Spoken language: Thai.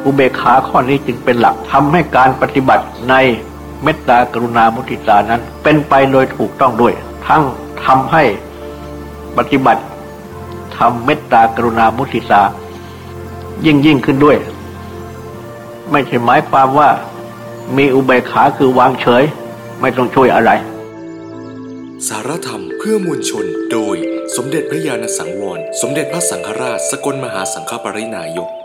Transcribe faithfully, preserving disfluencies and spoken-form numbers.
อุเบกขาข้อนี้จึงเป็นหลักทำให้การปฏิบัติในเมตตากรุณามุทิตานั้นเป็นไปโดยถูกต้องด้วยทั้งทำให้ปฏิบัติทำเมตตากรุณามุทิตายิ่งยิ่งขึ้นด้วยไม่ใช่หมายความว่ามีอุเบกขาคือวางเฉยไม่ต้องช่วยอะไรสารธรรมเพื่อมวลชนโดยสมเด็จพระญาณสังวรสมเด็จพระสังฆราชสกลมหาสังฆปรินายก